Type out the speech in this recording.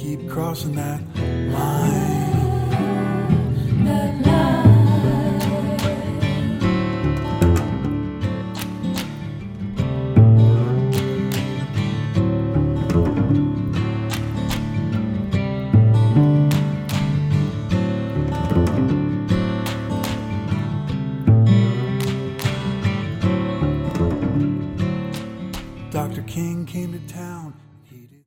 keep crossing that line. That line. Dr. King came to town.